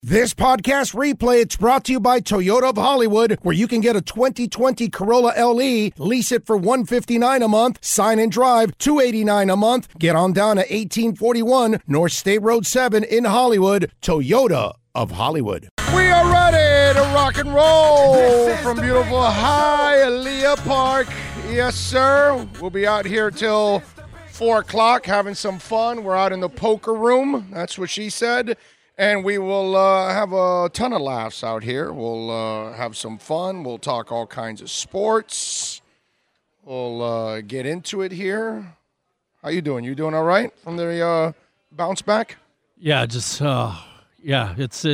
This podcast replay, it's brought to you by Toyota of Hollywood, where you can get a 2020 Corolla LE, lease it for $159 a month, sign and drive $289 a month. Get on down to 1841 North State Road 7 in Hollywood. Toyota of Hollywood. We are ready to rock and roll from beautiful Hialeah Park. Yes, sir. We'll be out here till 4 o'clock having some fun. We're out in the poker room. That's what she said. And we will have a ton of laughs out here. We'll have some fun. We'll talk all kinds of sports. We'll get into it here. How you doing? You doing all right from the bounce back? Yeah, just it's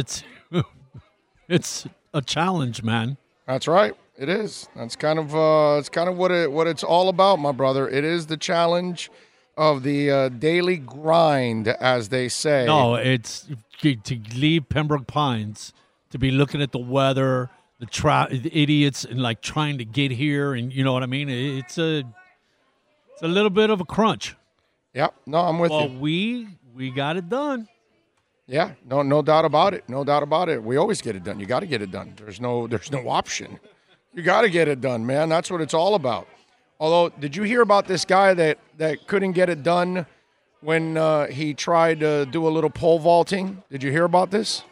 it's a challenge, man. That's right. It is. That's kind of what it's all about, my brother. It is the challenge of the daily grind, as they say. No, it's to leave Pembroke Pines, to be looking at the weather, the idiots, and like trying to get here, and you know what I mean. It's a little bit of a crunch. Yep. No, I'm with you. Well, we got it done. Yeah. No doubt about it. No doubt about it. We always get it done. You got to get it done. There's no option. You got to get it done, man. That's what it's all about. Although, did you hear about this guy that couldn't get it done when he tried to do a little pole vaulting? Did you hear about this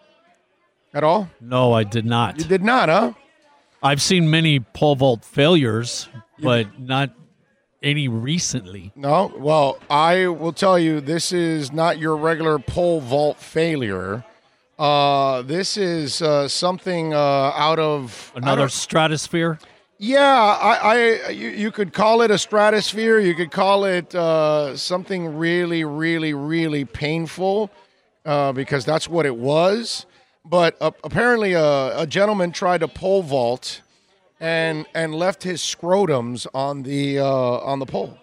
at all? No, I did not. You did not, huh? I've seen many pole vault failures, but not any recently. No? Well, I will tell you, this is not your regular pole vault failure. This is something out of... Another stratosphere? Yeah, you could call it a stratosphere. You could call it something really, really, really painful because that's what it was. But apparently a gentleman tried to pole vault and left his scrotums on the pole.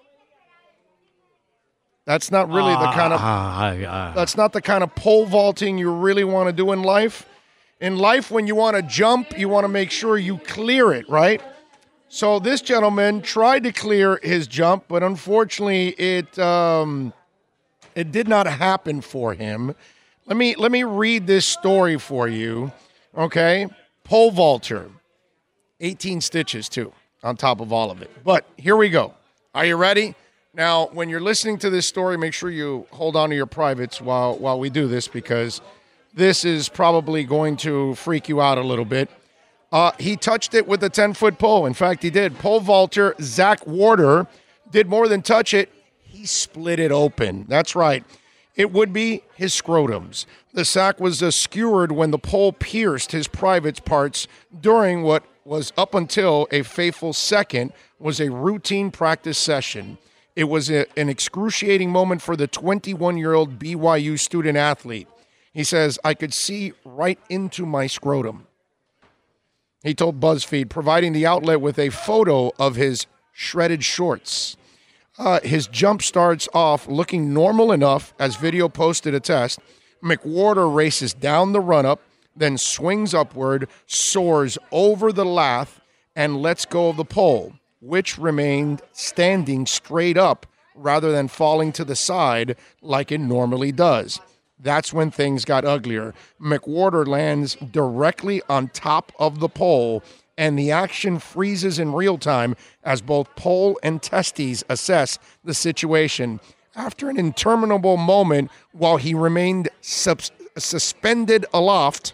That's not really the kind of that's not the kind of pole vaulting you really want to do in life. In life, when you want to jump, you want to make sure you clear it, right? So this gentleman tried to clear his jump, but unfortunately, it did not happen for him. Let me read this story for you, okay? Pole vaulter, 18 stitches too, on top of all of it. But here we go. Are you ready? Now, when you're listening to this story, make sure you hold on to your privates while we do this, because this is probably going to freak you out a little bit. He touched it with a 10-foot pole. In fact, he did. Pole vaulter Zach Warder did more than touch it. He split it open. That's right. It would be his scrotums. The sack was skewered when the pole pierced his private parts during what was up until a fateful second was a routine practice session. It was an excruciating moment for the 21-year-old BYU student athlete. He says, "I could see right into my scrotum." He told BuzzFeed, providing the outlet with a photo of his shredded shorts. His jump starts off looking normal enough, as video posted a test. McWhorter races down the run-up, then swings upward, soars over the lath, and lets go of the pole, which remained standing straight up rather than falling to the side like it normally does. That's when things got uglier. McWhorter lands directly on top of the pole, and the action freezes in real time as both pole and testes assess the situation. After an interminable moment, while he remained suspended aloft,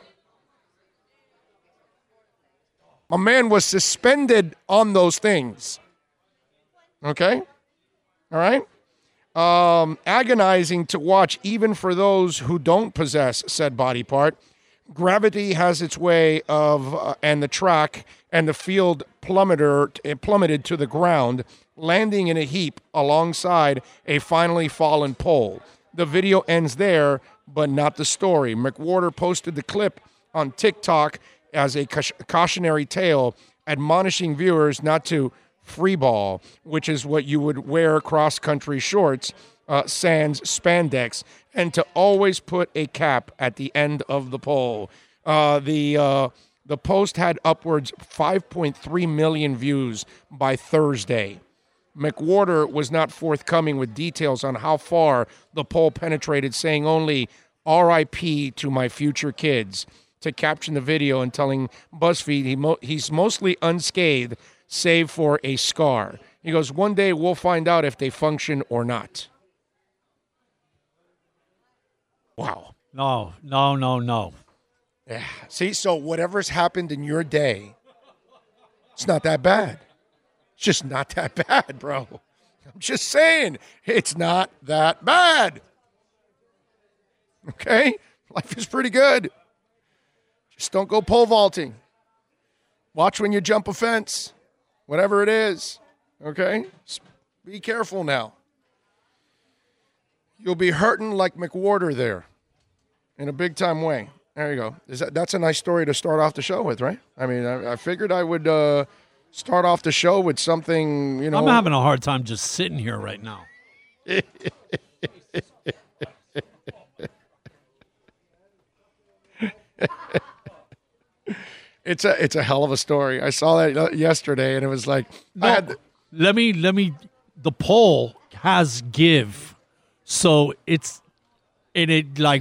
a man was suspended on those things. Okay? All right? Agonizing to watch even for those who don't possess said body part. Gravity has its way of, and the track and the field plummeted to the ground, landing in a heap alongside a finally fallen pole. The video ends there, but not the story. McWhorter posted the clip on TikTok as a cautionary tale, admonishing viewers not to freeball, which is what you would wear cross-country shorts, sans spandex, and to always put a cap at the end of the pole. The post had upwards 5.3 million views by Thursday. McWhorter was not forthcoming with details on how far the pole penetrated, saying only R.I.P. to my future kids to caption the video and telling BuzzFeed he's mostly unscathed, save for a scar. He goes, one day we'll find out if they function or not. Wow. No. Yeah. See, so whatever's happened in your day, it's not that bad. It's just not that bad, bro. I'm just saying, it's not that bad. Okay? Life is pretty good. Just don't go pole vaulting. Watch when you jump a fence, whatever it is. Okay? Just be careful now. You'll be hurting like McWhorter there in a big-time way. There you go. That's a nice story to start off the show with, right? I mean, I figured I would start off the show with something, you know. I'm having a hard time just sitting here right now. It's a hell of a story. I saw that yesterday, and it was like, let me. The poll has give, so it's like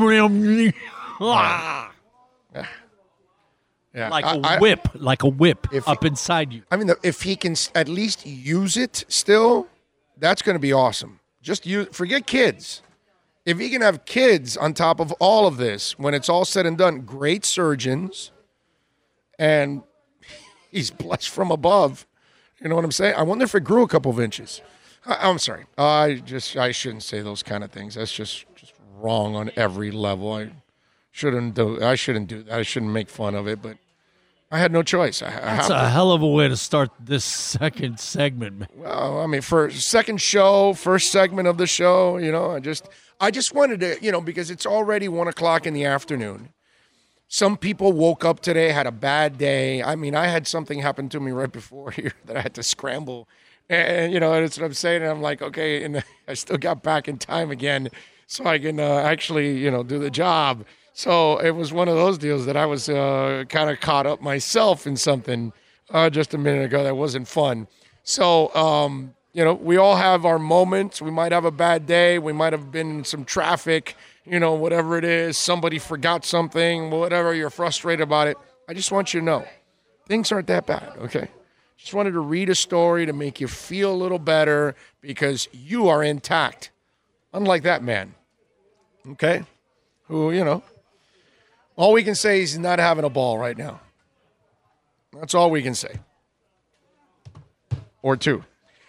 yeah. like a whip up inside you. I mean, if he can at least use it still, that's going to be awesome. Just forget kids. If he can have kids on top of all of this, when it's all said and done, great surgeons, and he's blessed from above. You know what I'm saying? I wonder if it grew a couple of inches. I'm sorry. I shouldn't say those kind of things. That's just wrong on every level. I shouldn't do that. I shouldn't make fun of it, but I had no choice. That's a hell of a way to start this second segment, man. Well, I mean, for second show, first segment of the show, you know, I just wanted to, you know, because it's already 1:00 in the afternoon. Some people woke up today, had a bad day. I mean, I had something happen to me right before here that I had to scramble. And, you know, that's what I'm saying. And I'm like, okay, and I still got back in time again so I can actually, you know, do the job. So it was one of those deals that I was kind of caught up myself in something just a minute ago that wasn't fun. So, you know, we all have our moments. We might have a bad day. We might have been in some traffic, you know, whatever it is. Somebody forgot something, whatever. You're frustrated about it. I just want you to know, things aren't that bad, okay? Just wanted to read a story to make you feel a little better because you are intact. Unlike that man, okay? Who, you know, all we can say is he's not having a ball right now. That's all we can say. Or two.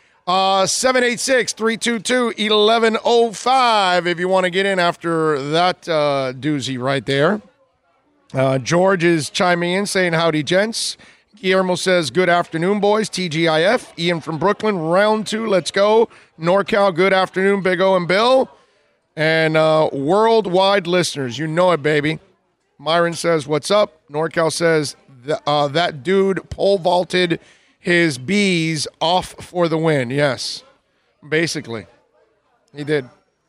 786-322-1105 if you want to get in after that doozy right there. George is chiming in saying, howdy, gents. Guillermo says, good afternoon, boys. TGIF. Ian from Brooklyn, round 2. Let's go. NorCal, good afternoon, Big O and Bill. And worldwide listeners, you know it, baby. Myron says, what's up? NorCal says, that dude pole vaulted his bees off for the win. Yes, basically. He did.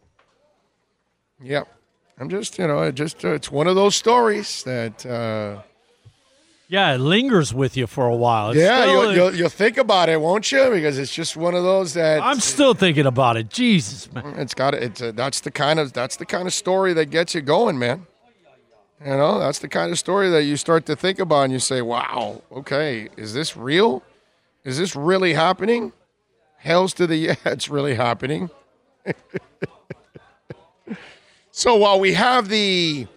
Yep. I'm just, you know, it's one of those stories that... yeah, it lingers with you for a while. You'll think about it, won't you? Because it's just one of those that... I'm still thinking about it. Jesus, man. That's the kind of story that gets you going, man. You know, that's the kind of story that you start to think about and you say, wow, okay, is this real? Is this really happening? Hells to the yeah, it's really happening. So while we have the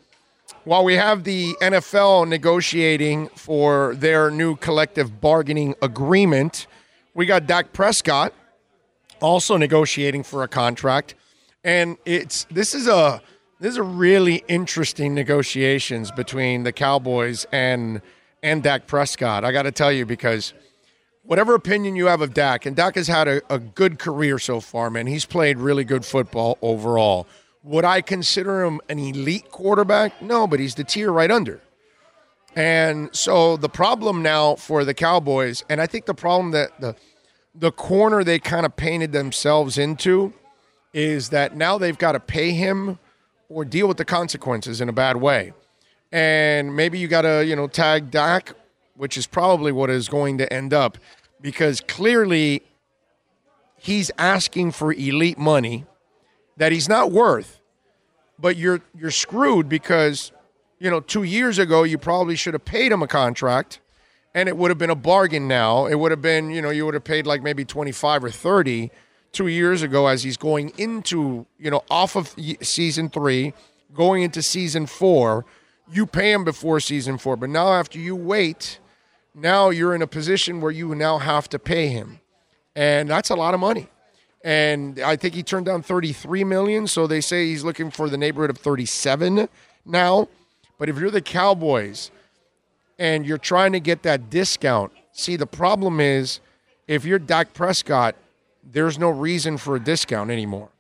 NFL negotiating for their new collective bargaining agreement, we got Dak Prescott also negotiating for a contract, and this is a really interesting negotiations between the Cowboys and Dak Prescott. I got to tell you, because whatever opinion you have of Dak, and Dak has had a good career so far, man. He's played really good football overall. Would I consider him an elite quarterback? No, but he's the tier right under. And so the problem now for the Cowboys, and I think the problem that the corner they kind of painted themselves into is that now they've got to pay him or deal with the consequences in a bad way. And maybe you got to, you know, tag Dak, which is probably what is going to end up, because clearly he's asking for elite money that he's not worth. but you're screwed because, 2 years ago you probably should have paid him a contract, and it would have been a bargain now. It would have been, you would have paid like maybe 25 or 30 2 years ago as he's going into, off of season 3, going into season 4. You pay him before season 4, but now after you wait, now you're in a position where you now have to pay him. And that's a lot of money. And I think he turned down $33 million, so they say he's looking for the neighborhood of $37 now. But if you're the Cowboys and you're trying to get that discount, see, the problem is if you're Dak Prescott, there's no reason for a discount anymore.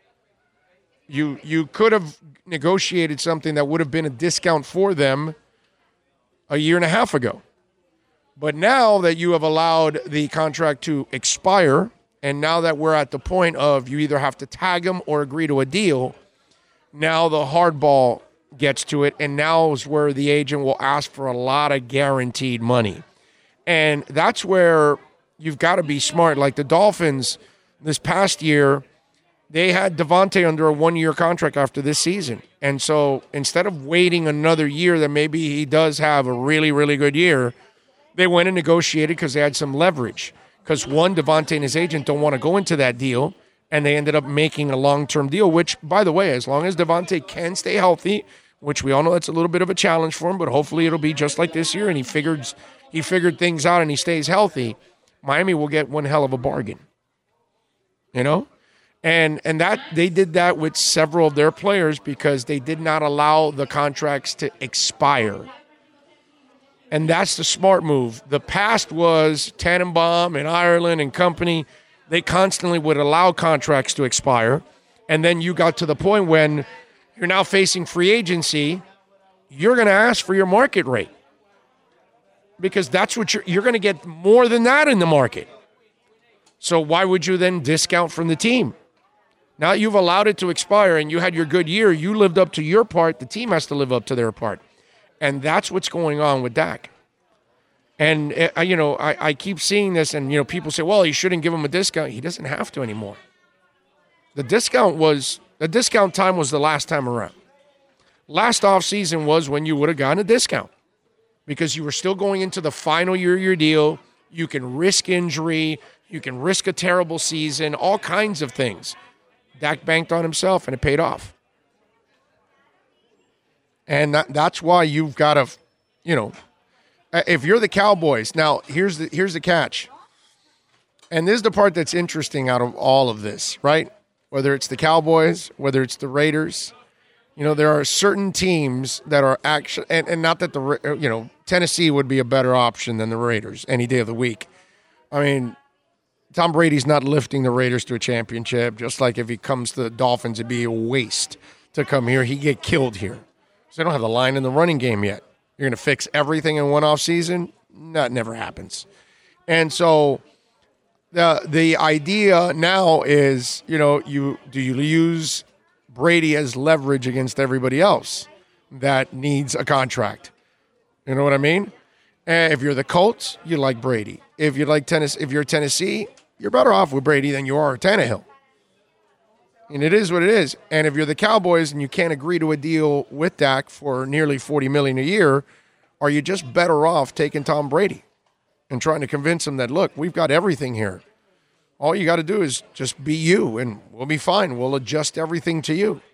You could have negotiated something that would have been a discount for them a year and a half ago. But now that you have allowed the contract to expire, and now that we're at the point of you either have to tag him or agree to a deal, now the hardball gets to it, and now is where the agent will ask for a lot of guaranteed money. And that's where you've got to be smart. Like the Dolphins this past year, they had Devontae under a 1-year contract after this season. And so instead of waiting another year that maybe he does have a really, really good year, they went and negotiated because they had some leverage. Because one, Devontae and his agent don't want to go into that deal, and they ended up making a long-term deal, which, by the way, as long as Devontae can stay healthy, which we all know that's a little bit of a challenge for him, but hopefully it'll be just like this year, and he figured things out and he stays healthy, Miami will get one hell of a bargain. And that they did that with several of their players because they did not allow the contracts to expire. And that's the smart move. The past was Tannenbaum and Ireland and company. They constantly would allow contracts to expire. And then you got to the point when you're now facing free agency, you're going to ask for your market rate. Because that's what you're going to get more than that in the market. So why would you then discount from the team? Now you've allowed it to expire and you had your good year. You lived up to your part. The team has to live up to their part. And that's what's going on with Dak. And, I keep seeing this and, people say, well, you shouldn't give him a discount. He doesn't have to anymore. The discount time was the last time around. Last offseason was when you would have gotten a discount because you were still going into the final year of your deal. You can risk injury. You can risk a terrible season, all kinds of things. Dak banked on himself, and it paid off. And that's why you've got to, if you're the Cowboys, now here's the catch. And this is the part that's interesting out of all of this, right? Whether it's the Cowboys, whether it's the Raiders, there are certain teams that are actually, and not that Tennessee would be a better option than the Raiders any day of the week. I mean, Tom Brady's not lifting the Raiders to a championship, just like if he comes to the Dolphins, it'd be a waste to come here. He'd get killed here. So they don't have the line in the running game yet. You're going to fix everything in one off season? That never happens. And so the idea now is, do you use Brady as leverage against everybody else that needs a contract? You know what I mean? And if you're the Colts, you like Brady. If you're Tennessee, you're better off with Brady than you are Tannehill. And it is what it is. And if you're the Cowboys and you can't agree to a deal with Dak for nearly $40 million a year, are you just better off taking Tom Brady and trying to convince him that, look, we've got everything here. All you got to do is just be you, and we'll be fine. We'll adjust everything to you.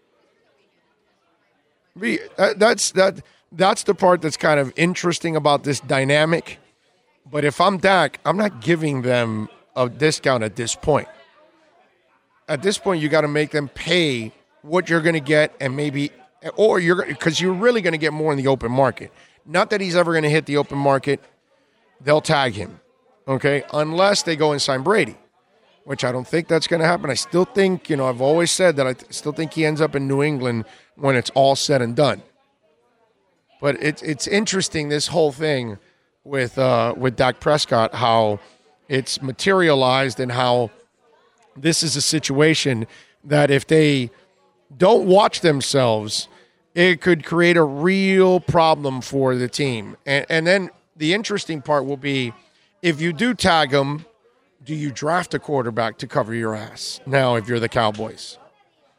That's the part that's kind of interesting about this dynamic. But if I'm Dak, I'm not giving them a discount at this point. At this point, you got to make them pay what you're going to get, and maybe, or because you're really going to get more in the open market. Not that he's ever going to hit the open market. They'll tag him, okay, unless they go and sign Brady, which I don't think that's going to happen. I still think, I've always said that I still think he ends up in New England when it's all said and done. But it's interesting, this whole thing with Dak Prescott, how it's materialized and how this is a situation that if they don't watch themselves, it could create a real problem for the team. And then the interesting part will be, if you do tag them, do you draft a quarterback to cover your ass now if you're the Cowboys?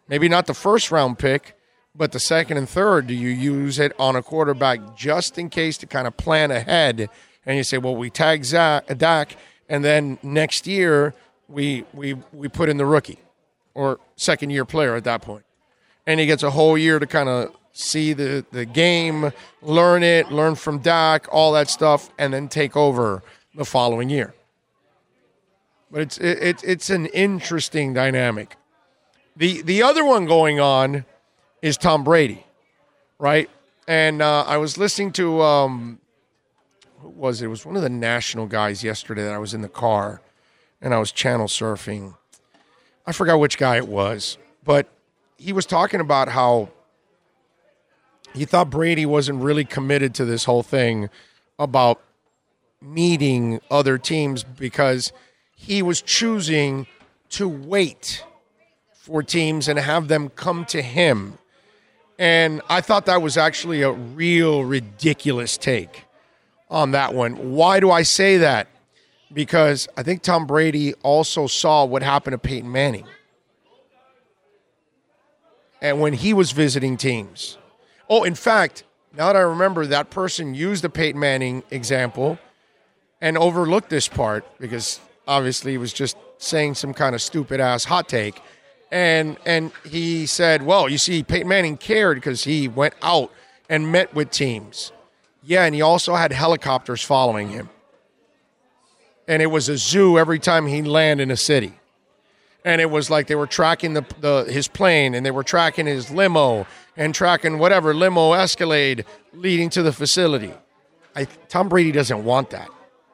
Maybe not the first round pick, but the second and third. Do you use it on a quarterback just in case to kind of plan ahead? And you say, well, we tag Dak, and then next year we put in the rookie or second-year player at that point. And he gets a whole year to kind of see the game, learn from Dak, all that stuff, and then take over the following year. But it's an interesting dynamic. The other one going on is Tom Brady, right? And I was listening to who was it? It was one of the national guys yesterday that I was in the car, and I was channel surfing. I forgot which guy it was, but he was talking about how he thought Brady wasn't really committed to this whole thing about meeting other teams because he was choosing to wait for teams and have them come to him. And I thought that was actually a real ridiculous take on that one. Why do I say that? Because I think Tom Brady also saw what happened to Peyton Manning. And when he was visiting teams. Oh, in fact, now that I remember, that person used the Peyton Manning example and overlooked this part because obviously he was just saying some kind of stupid-ass hot take. And he said, well, you see, Peyton Manning cared because he went out and met with teams. Yeah, and he also had helicopters following him. And it was a zoo every time he landed in a city. And it was like they were tracking his plane, and they were tracking his limo, and tracking whatever limo Escalade leading to the facility. Tom Brady doesn't want that.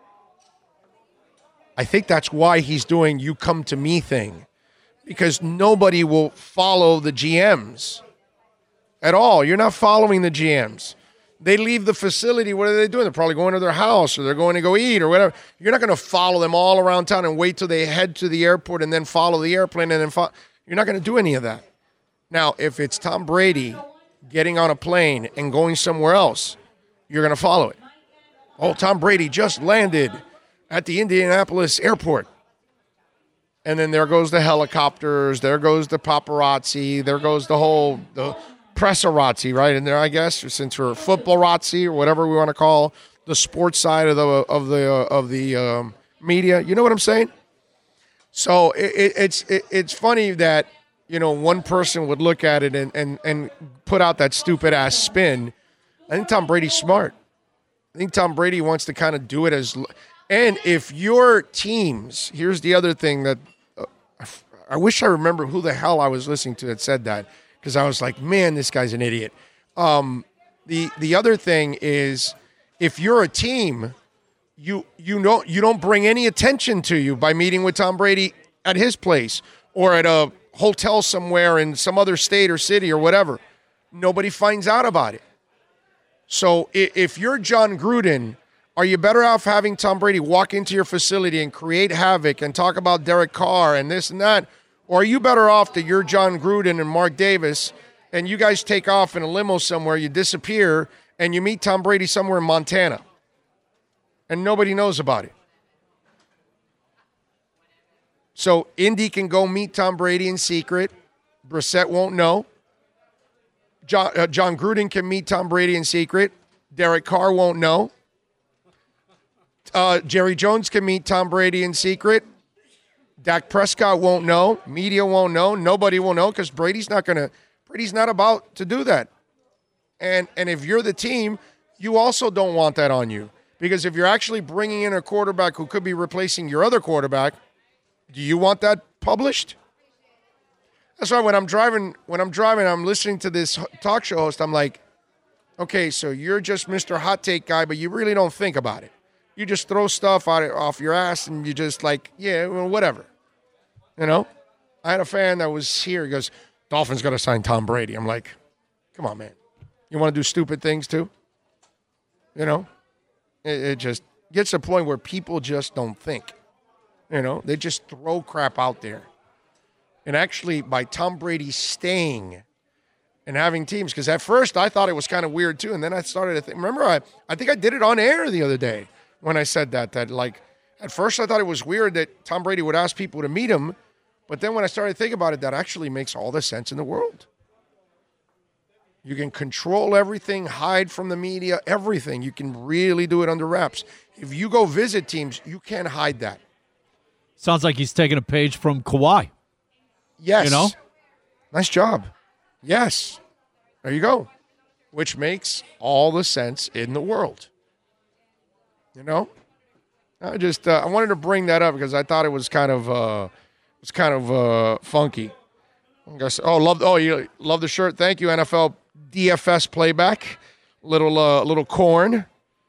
I think that's why he's doing you come to me thing. Because nobody will follow the GMs at all. You're not following the GMs. They leave the facility. What are they doing? They're probably going to their house or they're going to go eat or whatever. You're not going to follow them all around town and wait till they head to the airport and then follow the airplane and then You're not going to do any of that. Now, if it's Tom Brady getting on a plane and going somewhere else, you're going to follow it. Oh, Tom Brady just landed at the Indianapolis airport. And then there goes the helicopters, there goes the paparazzi, there goes the pressarazzi, right? And there, I guess, since we're footballrazzi or whatever we want to call the sports side of the media, you know what I'm saying? So it's funny that one person would look at it and put out that stupid ass spin. I think Tom Brady's smart. I think Tom Brady wants to kind of do it as. And if your teams, here's the other thing that I wish I remember who the hell I was listening to that said that, because I was like, man, this guy's an idiot. The other thing is, if you're a team, you don't bring any attention to you by meeting with Tom Brady at his place or at a hotel somewhere in some other state or city or whatever. Nobody finds out about it. So if you're John Gruden, are you better off having Tom Brady walk into your facility and create havoc and talk about Derek Carr and this and that? Or are you better off that you're John Gruden and Mark Davis and you guys take off in a limo somewhere, you disappear, and you meet Tom Brady somewhere in Montana and nobody knows about it? So Indy can go meet Tom Brady in secret. Brissett won't know. John Gruden can meet Tom Brady in secret. Derek Carr won't know. Jerry Jones can meet Tom Brady in secret. Dak Prescott won't know. Media won't know. Nobody will know because Brady's not about to do that. And if you're the team, you also don't want that on you. Because if you're actually bringing in a quarterback who could be replacing your other quarterback, do you want that published? That's why when I'm driving, I'm listening to this talk show host, I'm like, okay, so you're just Mr. Hot Take guy, but you really don't think about it. You just throw stuff off your ass and you just like, yeah, well, whatever. I had a fan that was here. He goes, Dolphins got to sign Tom Brady. I'm like, come on, man. You want to do stupid things too? It just gets to a point where people just don't think. They just throw crap out there. And actually, by Tom Brady staying and having teams, because at first I thought it was kind of weird too, and then I started to think, remember, I think I did it on air the other day when I said that like, at first I thought it was weird that Tom Brady would ask people to meet him, But then when I started thinking about it, that actually makes all the sense in the world. You can control everything, hide from the media, everything. You can really do it under wraps. If you go visit teams, you can't hide that. Sounds like he's taking a page from Kawhi. Yes. You know? Nice job. Yes. There you go. Which makes all the sense in the world. You know? I wanted to bring that up because I thought it was kind of funky. You love the shirt. Thank you, NFL DFS playback. Little corn.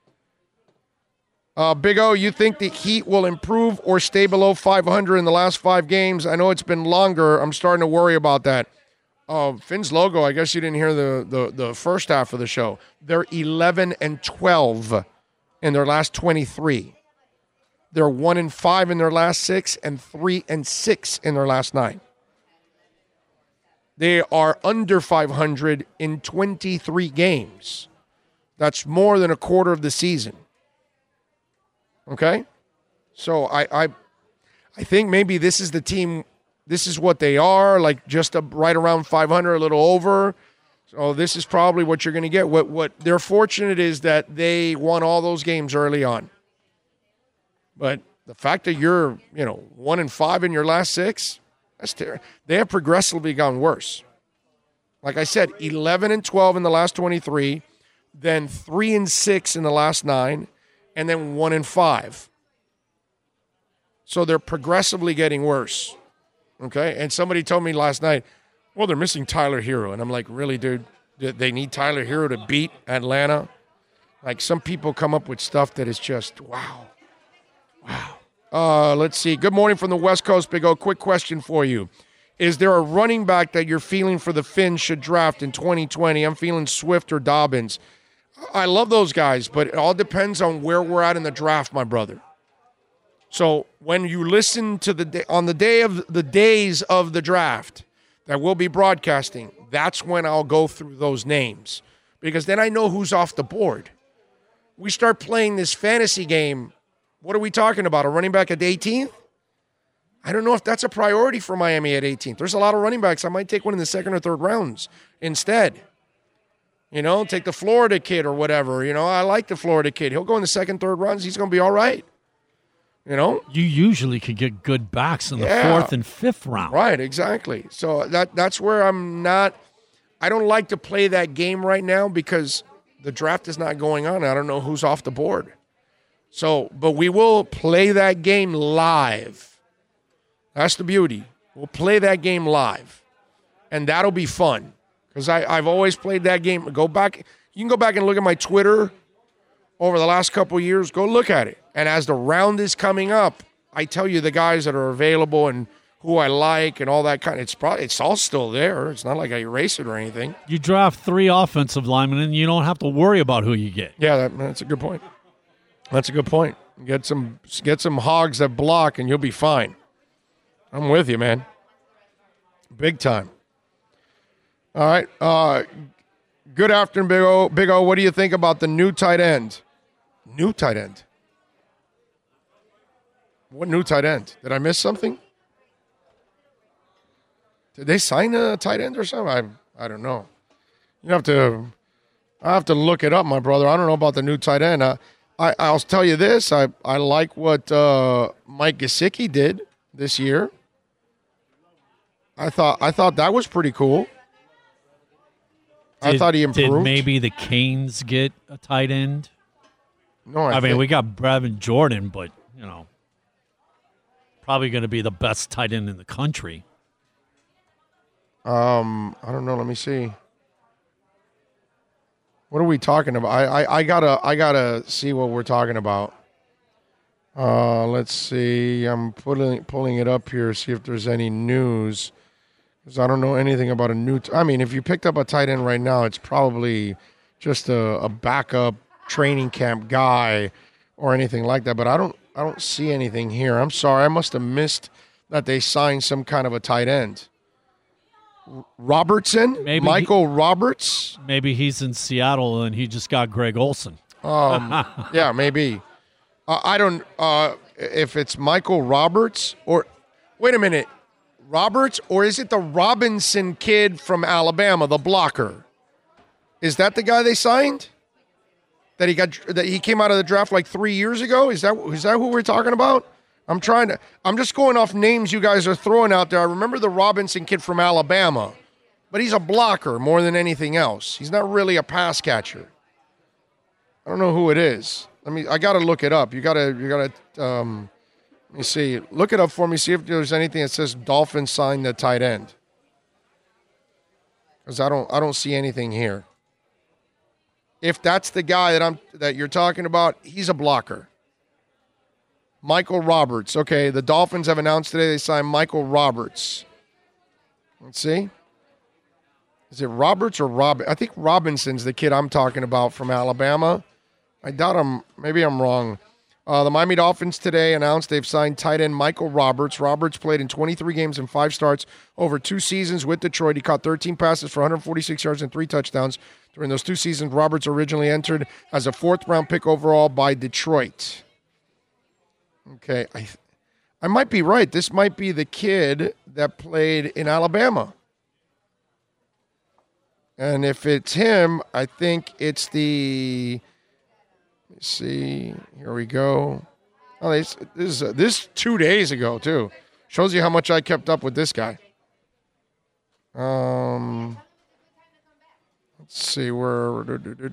Big O, you think the Heat will improve or stay below 500 in the last 5 games? I know it's been longer. I'm starting to worry about that. Finn's logo, I guess you didn't hear the first half of the show. They're 11-12 in their last 23. They're 1-5 in their last 6 and 3-6 in their last 9. They are under 500 in 23 games. That's more than a quarter of the season. Okay? So I think maybe this is the team. This is what they are, like just right around 500, a little over. So this is probably what you're going to get. What they're fortunate is that they won all those games early on. But the fact that you're 1-5 in your last 6, that's terrible. They have progressively gone worse. Like I said, 11-12 in the last 23, then 3-6 in the last 9, and then 1-5. So they're progressively getting worse. Okay? And somebody told me last night, well, they're missing Tyler Hero. And I'm like, really, dude? They need Tyler Hero to beat Atlanta? Like, some people come up with stuff that is just, wow. Let's see. Good morning from the West Coast, Big O. Quick question for you. Is there a running back that you're feeling for the Finns should draft in 2020? I'm feeling Swift or Dobbins. I love those guys, but it all depends on where we're at in the draft, my brother. So when you listen to on the days of the draft that we'll be broadcasting, that's when I'll go through those names, because then I know who's off the board. We start playing this fantasy game. What are we talking about? A running back at 18th? I don't know if that's a priority for Miami at 18th. There's a lot of running backs. I might take one in the second or third rounds instead. Take the Florida kid or whatever. I like the Florida kid. He'll go in the second, third rounds. He's going to be all right. You usually could get good backs in the 4th and 5th round. Right, exactly. So that's where I don't like to play that game right now because the draft is not going on. I don't know who's off the board. So, but we will play that game live. That's the beauty. We'll play that game live. And that'll be fun. Because I've always played that game. You can go back and look at my Twitter over the last couple of years. Go look at it. And as the round is coming up, I tell you the guys that are available and who I like and all that kind of, it's all still there. It's not like I erase it or anything. You draft 3 offensive linemen and you don't have to worry about who you get. Yeah, that's a good point. That's a good point. Get some hogs that block and you'll be fine. I'm with you, man. Big time. All right. Good afternoon, Big O. Big O, what do you think about the new tight end? New tight end? What new tight end? Did I miss something? Did they sign a tight end or something? I don't know. I have to look it up, my brother. I don't know about the new tight end. I'll tell you this. I like what Mike Gesicki did this year. I thought that was pretty cool. I thought he improved. Did maybe the Canes get a tight end? No, I mean, we got Brevin Jordan, but, probably going to be the best tight end in the country. I don't know. Let me see. What are we talking about? I gotta see what we're talking about. Let's see. I'm pulling it up here, see if there's any news. Because I don't know anything about a new... if you picked up a tight end right now, it's probably just a backup training camp guy or anything like that. But I don't see anything here. I'm sorry. I must have missed that they signed some kind of a tight end. Robertson? Michael Roberts? Maybe he's in Seattle and he just got Greg Olsen. Yeah, maybe. I don't... if it's Michael Roberts or... Wait a minute. Roberts, or is it the Robinson kid from Alabama, the blocker? Is that the guy they signed? That he came out of the draft like 3 years ago? Is that who we're talking about? I'm just going off names you guys are throwing out there. I remember the Robinson kid from Alabama, but he's a blocker more than anything else. He's not really a pass catcher. I don't know who it is. I got to look it up. You got to let me see. Look it up for me. See if there's anything that says Dolphins signed the tight end. Because I don't see anything here. If that's the guy that you're talking about, he's a blocker. Michael Roberts. Okay, the Dolphins have announced today they signed Michael Roberts. Let's see. Is it Roberts or Robin? I think Robinson's the kid I'm talking about from Alabama. I doubt maybe I'm wrong. The Miami Dolphins today announced they've signed tight end Michael Roberts. Roberts played in 23 games and 5 starts over 2 seasons with Detroit. He caught 13 passes for 146 yards and 3 touchdowns. During those 2 seasons, Roberts originally entered as a 4th-round pick overall by Detroit. Okay, I might be right. This might be the kid that played in Alabama. And if it's him, I think it's let's see, here we go. Oh, this is 2 days ago, too. Shows you how much I kept up with this guy. Let's see where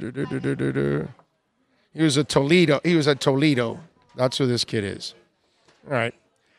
he was at Toledo. He was at Toledo. That's who this kid is. All right.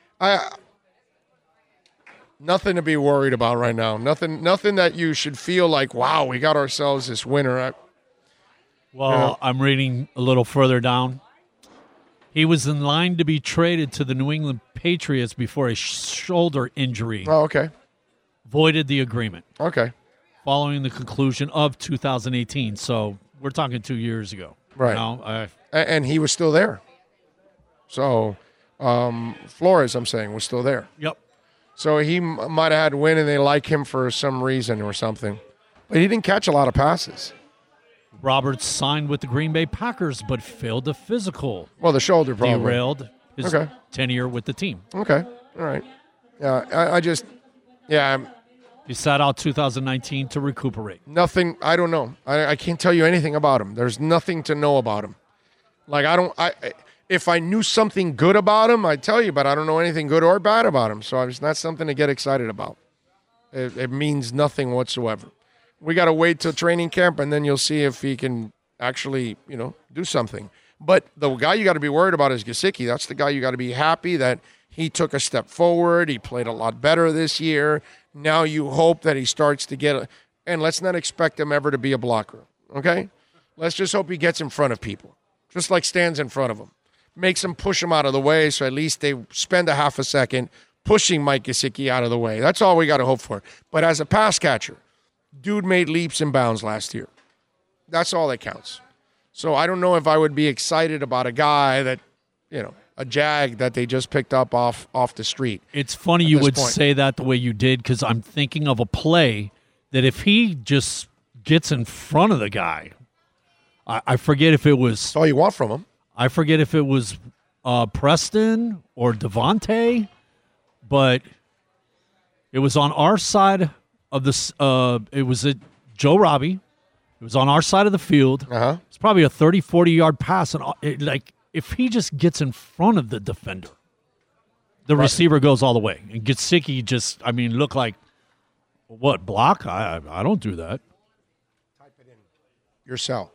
Nothing to be worried about right now. Nothing that you should feel like, wow, we got ourselves this winner. I'm reading a little further down. He was in line to be traded to the New England Patriots before a shoulder injury. Oh, okay. Voided the agreement. Okay. Following the conclusion of 2018. So we're talking 2 years ago. Right. And he was still there. So Flores, I'm saying, was still there. Yep. So he might have had win, and they like him for some reason or something. But he didn't catch a lot of passes. Roberts signed with the Green Bay Packers, but failed the physical. Well, the shoulder problem. Derailed his tenure with the team. Okay. All right. Yeah, He sat out 2019 to recuperate. Nothing. I don't know. I can't tell you anything about him. There's nothing to know about him. Like, if I knew something good about him, I'd tell you, but I don't know anything good or bad about him. So it's not something to get excited about. It means nothing whatsoever. We got to wait till training camp, and then you'll see if he can actually, do something. But the guy you got to be worried about is Gesicki. That's the guy you got to be happy that he took a step forward. He played a lot better this year. Now you hope that he starts to get and let's not expect him ever to be a blocker, okay? Let's just hope he gets in front of people, just like stands in front of them. Makes them push him out of the way, so at least they spend a half a second pushing Mike Gesicki out of the way. That's all we got to hope for. But as a pass catcher, dude made leaps and bounds last year. That's all that counts. So I don't know if I would be excited about a guy that, a jag that they just picked up off the street. It's funny you would say that the way you did, because I'm thinking of a play that if he just gets in front of the guy, I forget if it was... That's all you want from him. I forget if it was Preston or Devontae, but it was on our side of this. It was Joe Robbie. It was on our side of the field. Uh-huh. It's probably a 30, 40-yard pass. And if he just gets in front of the defender, the receiver goes all the way. And Gesicki just, look like, what, block? I don't do that. Type it in yourself.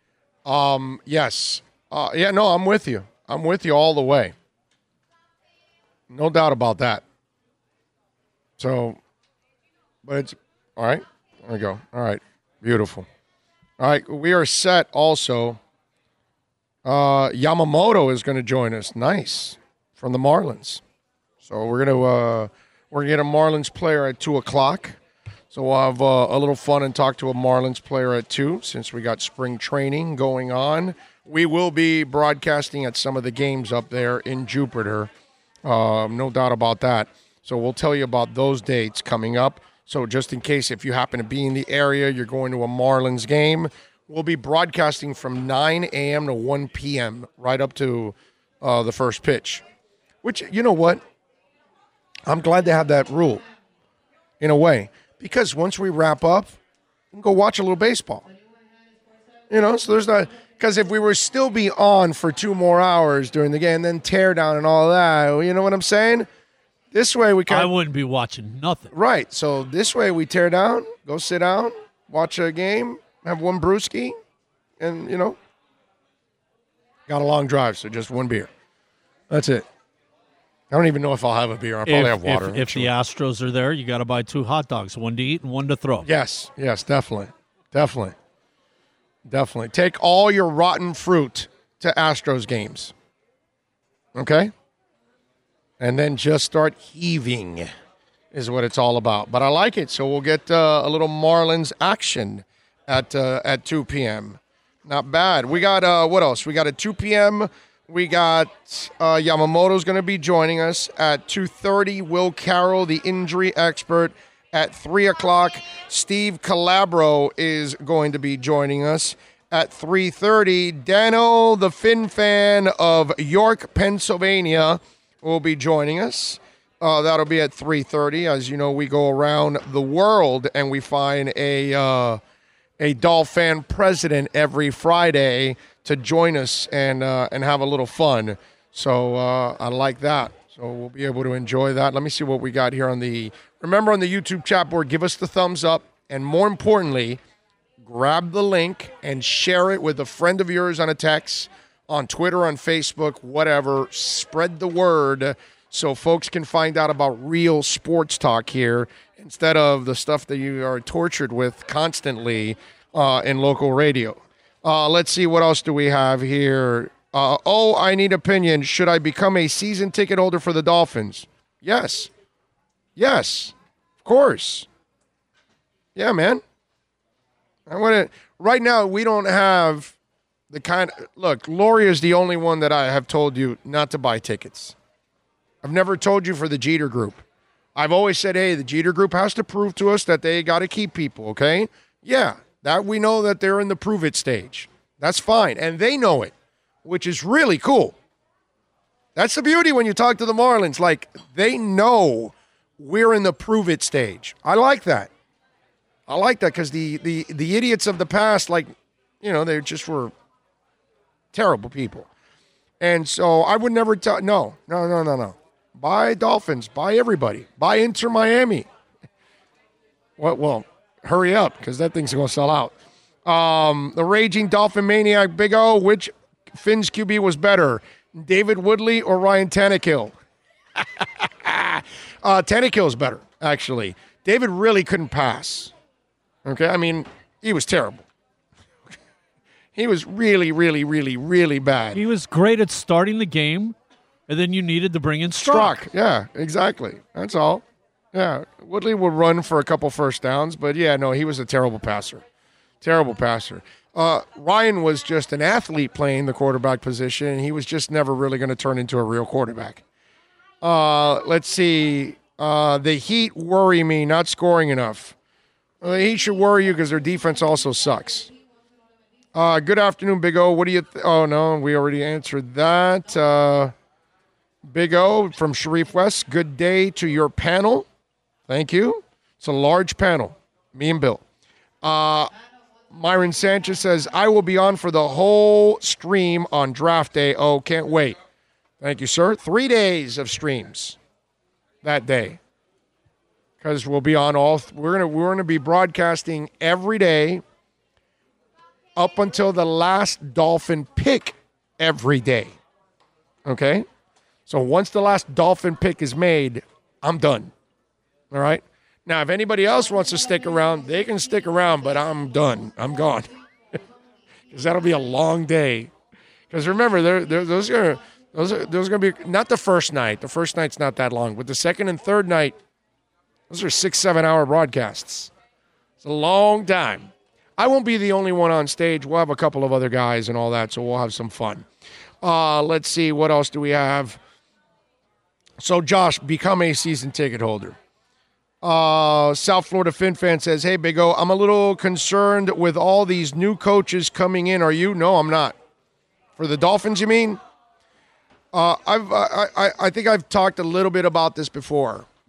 Yes. I'm with you. I'm with you all the way. No doubt about that. So, but it's, all right. There we go. All right. Beautiful. All right. We are set also. Yamamoto is going to join us. Nice. From the Marlins. So we're going to get a Marlins player at 2:00. So we'll have a little fun and talk to a Marlins player at 2 since we got spring training going on. We will be broadcasting at some of the games up there in Jupiter. No doubt about that. So we'll tell you about those dates coming up. So just in case if you happen to be in the area, you're going to a Marlins game, we'll be broadcasting from 9 a.m. to 1 p.m. right up to the first pitch. Which, you know what? I'm glad they have that rule in a way, because once we wrap up, we can go watch a little baseball. So there's not, because if we were still be on for 2 more hours during the game, then tear down and all that, you know what I'm saying? This way we I wouldn't be watching nothing. Right. So this way we tear down, go sit down, watch a game, have one brewski, and, got a long drive, so just one beer. That's it. I don't even know if I'll have a beer. I'll probably have water. If the Astros are there, you got to buy 2 hot dogs, one to eat and one to throw. Yes, definitely. Take all your rotten fruit to Astros games. Okay? And then just start heaving is what it's all about. But I like it, so we'll get a little Marlins action at 2 p.m. Not bad. We got, what else? We got at 2 p.m., we got Yamamoto's going to be joining us at 2:30. Will Carroll, the injury expert, at 3 o'clock. Steve Calabro is going to be joining us at 3:30. Dano, the Fin fan of York, Pennsylvania, will be joining us. That'll be at 3:30. As you know, we go around the world and we find a Dolphin president every Friday to join us and have a little fun. So I like that. So we'll be able to enjoy that. Let me see what we got here remember on the YouTube chat board, give us the thumbs up. And more importantly, grab the link and share it with a friend of yours on a text, on Twitter, on Facebook, whatever. Spread the word so folks can find out about real sports talk here instead of the stuff that you are tortured with constantly in local radio. Let's see, what else do we have here? I need opinion. Should I become a season ticket holder for the Dolphins? Yes, of course. Yeah, man. Right now, we don't have the look, Lori is the only one that I have told you not to buy tickets. I've never told you for the Jeter Group. I've always said, hey, the Jeter Group has to prove to us that they got to keep people, okay? Yeah. That we know that they're in the prove it stage. That's fine. And they know it, which is really cool. That's the beauty when you talk to the Marlins. Like, they know we're in the prove it stage. I like that. Because the idiots of the past, they just were terrible people. And so I would never tell. No. Buy Dolphins. Buy everybody. Buy Inter Miami. Well, hurry up, because that thing's going to sell out. The Raging Dolphin Maniac, Big O, which Finns QB was better, David Woodley or Ryan Tannehill? Tannehill's better, actually. David really couldn't pass. Okay, I mean, he was terrible. He was really, really, really, really bad. He was great at starting the game, and then you needed to bring in Strzok. Yeah, exactly. That's all. Yeah, Woodley would run for a couple first downs, but yeah, no, he was a terrible passer. Ryan was just an athlete playing the quarterback position, and he was just never really going to turn into a real quarterback. Let's see. The Heat worry me, not scoring enough. The Heat should worry you because their defense also sucks. Good afternoon, Big O. What do you oh, no, we already answered that. Big O from Sharif West, good day to your panel. Thank you. It's a large panel, me and Bill. Myron Sanchez says, I will be on for the whole stream on draft day. Oh, can't wait. Thank you, sir. 3 days of streams that day. Because we'll be on we're gonna be broadcasting every day up until the last Dolphin pick every day. Okay? So once the last Dolphin pick is made, I'm done. All right? Now, if anybody else wants to stick around, they can stick around, but I'm done. I'm gone. Because that'll be a long day. Because remember, those are going to be not the first night. The first night's not that long. But the second and third night, those are 6-7 hour broadcasts. It's a long time. I won't be the only one on stage. We'll have a couple of other guys and all that, so we'll have some fun. Let's see. What else do we have? So, Josh, become a season ticket holder. South Florida Fin fan says, hey, Big O, I'm a little concerned with all these new coaches coming in. Are you? No, I'm not. For the Dolphins, you mean? I think I've talked a little bit about this before.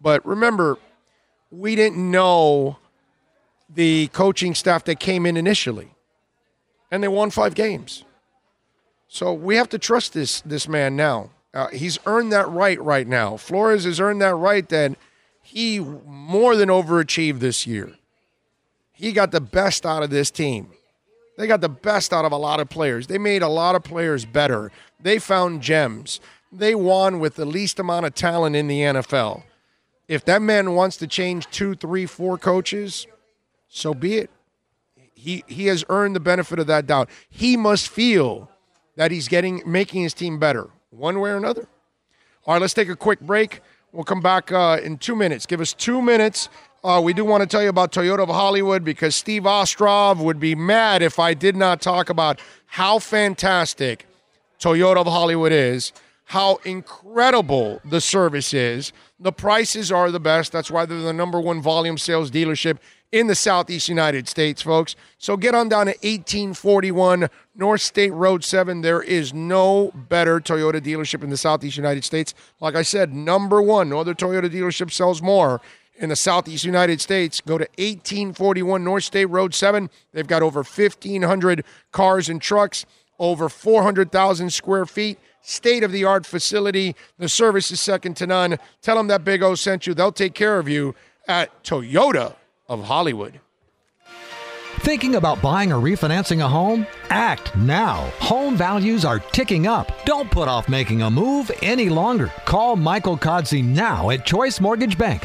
But remember, we didn't know the coaching staff that came in initially, and they won 5 games. So we have to trust this man now. He's earned that right now. Flores has earned that right that he more than overachieved this year. He got the best out of this team. They got the best out of a lot of players. They made a lot of players better. They found gems. They won with the least amount of talent in the NFL. If that man wants to change 2, 3, 4 coaches, so be it. He has earned the benefit of that doubt. He must feel that he's making his team better, one way or another. All right, let's take a quick break. We'll come back in 2 minutes. Give us 2 minutes. We do want to tell you about Toyota of Hollywood because Steve Ostrov would be mad if I did not talk about how fantastic Toyota of Hollywood is, how incredible the service is. The prices are the best. That's why they're the number 1 volume sales dealership in the Southeast United States, folks. So get on down to 1841 North State Road 7. There is no better Toyota dealership in the Southeast United States. Like I said, number 1. No other Toyota dealership sells more in the Southeast United States. Go to 1841 North State Road 7. They've got over 1,500 cars and trucks, over 400,000 square feet, state-of-the-art facility. The service is second to none. Tell them that Big O sent you. They'll take care of you at Toyota of Hollywood. Thinking about buying or refinancing a home? Act now. Home values are ticking up. Don't put off making a move any longer. Call Michael Kodzie now at Choice Mortgage Bank,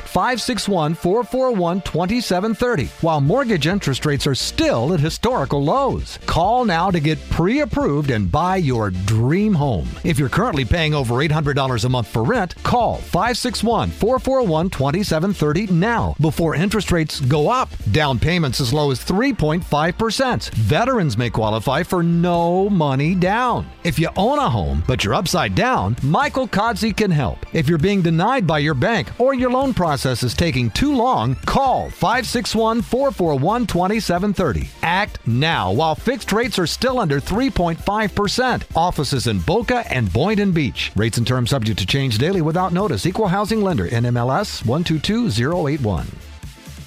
561-441-2730, while mortgage interest rates are still at historical lows. Call now to get pre-approved and buy your dream home. If you're currently paying over $800 a month for rent, call 561-441-2730 now before interest rates go up. Down payments as low as 3.5%. Veterans may qualify for no money down. If you own a home, but you're upside down, Michael Kodzie can help. If you're being denied by your bank or your loan process is taking too long, call 561-441-2730. Act now while fixed rates are still under 3.5%. Offices in Boca and Boynton Beach. Rates and terms subject to change daily without notice. Equal housing lender. NMLS 122081.